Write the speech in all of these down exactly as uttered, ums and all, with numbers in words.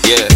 Yeah.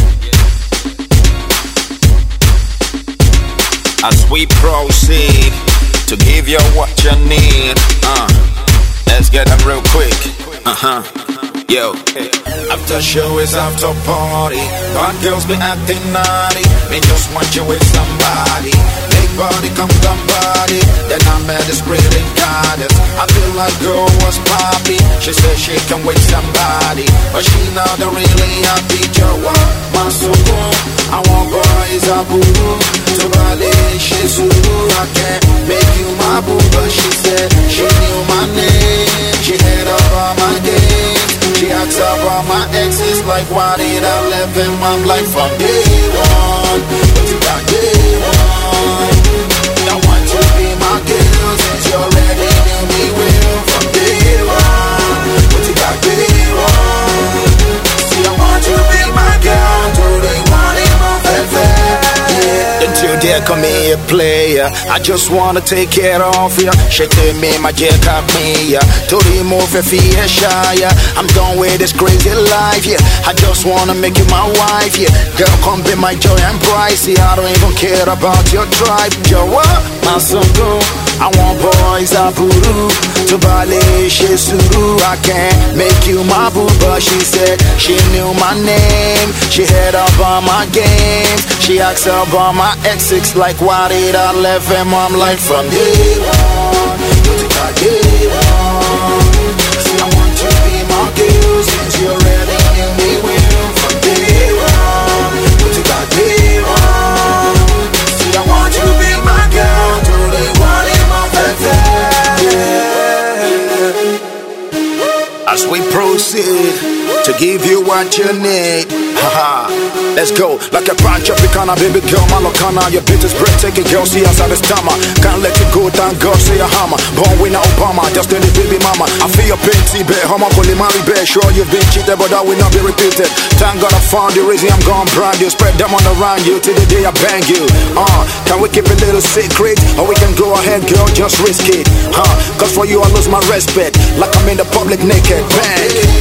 As we proceed to give you what you need, uh, let's get them real quick. Uh-huh. Yo, after show is after party. Bad girls be acting naughty. Me just want you with somebody. Big body, come come body. Then I met this pretty goddess. I feel like girl was poppy. She said she can with somebody, but she not the really happy. Joa, my suku. I want boys a boo. To Bali, she suru. I can't make you my boo, but she said she knew my name. She had up on my game. She asks about my exes, like why did I left him? I'm like from day one, but you got day one. I want to be my girl since you already knew me well. From day one, but you got day one. See, I want to be my girl, do they want it more fair? Yeah. Until there come a player, I just wanna take care of ya. She tell me my jack up me, yeah. To remove a fear shy, yeah. I'm done with this crazy life, yeah. I just wanna make you my wife, yeah. Girl, come be my joy and price, yeah. I don't even care about your tribe, Joa, my son, I want boys a boo. To Bali, she suru. I can't make you my boo, but she said she knew my name. She had up on my games. She asked about my exes, like why did I left him? I'm like from day one, but you got day one. See, I want you to be my girl since you already knew me well. From day one, but you got day one. See, I want you to be my girl, do they want it more fair? As we proceed to give you what you need, haha, let's go. Like a branch of picana, baby girl, malokana. Your bitch is breathtaking, girl, see us at the stomach. Can't let it go, thank God, say a hammer. Born winner Obama, just tell the baby mama. I feel your pain, see, babe, how much only marry, babe. Sure you've been cheated, but that will not be repeated. Thank God I found the reason I'm gone brand you. Spread them on around you till the day I bang you. Uh, can we keep a little secret? Or we can go ahead, girl, just risk it. Huh, cause for you I lose my respect. Like I'm in the public naked, bang.